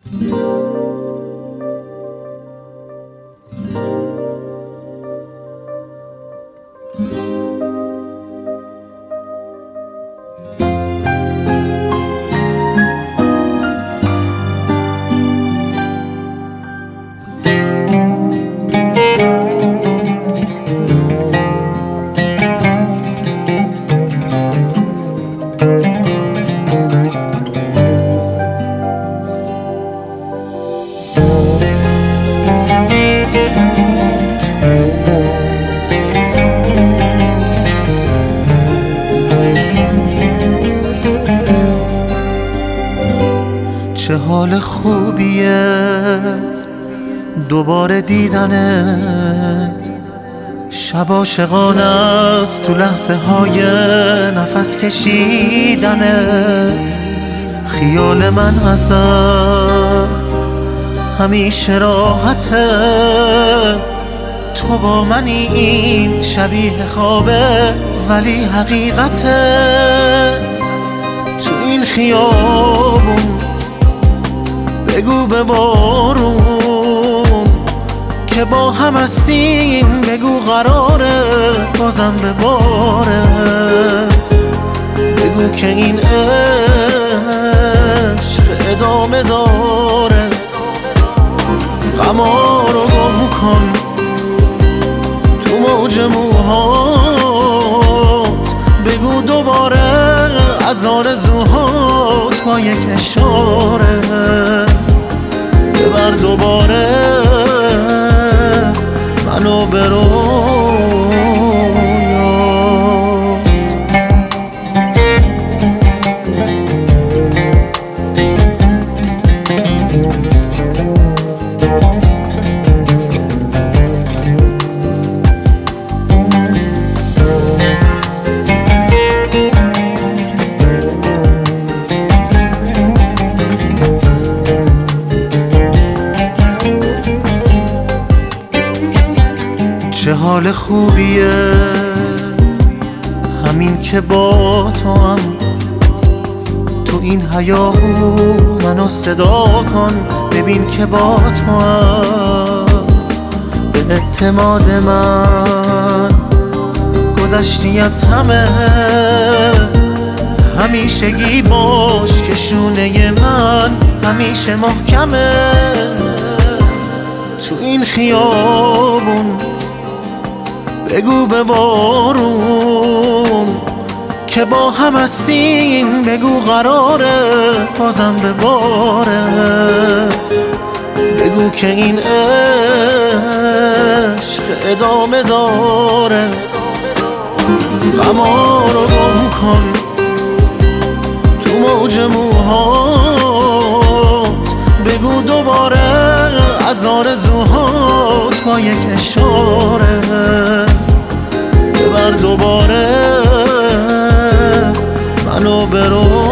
چه حال خوبیه دوباره دیدنت، شب عاشقانه است تو لحظه های نفس کشیدنت. خیال من ازت همیشه راحته، تو با منی این شبیه خوابه ولی حقیقته. تو این خیابون بگو به بارون که با هم هستیم، بگو قراره بازم بباره، بگو که این عشق ادامه داره. غما رو گم کن تو موج موهات، بگو دوباره از آرزوهات با یک اشاره، ببر دوباره منو به چه حال خوبیه همین که با تو هم تو این هیاهو منو صدا کن، ببین که با تو هم به اعتماد من گذشتی از همه. همیشگی باش که شونه من همیشه محکمه. تو این خیابون بگو به بارون که با هم هستیم، بگو قراره بازم بباره، بگو که این عشق ادامه داره. غما رو گم کن تو موج موهات، بگو دوباره از آرزوهات با یک اشاره، ببر دوباره منو برو.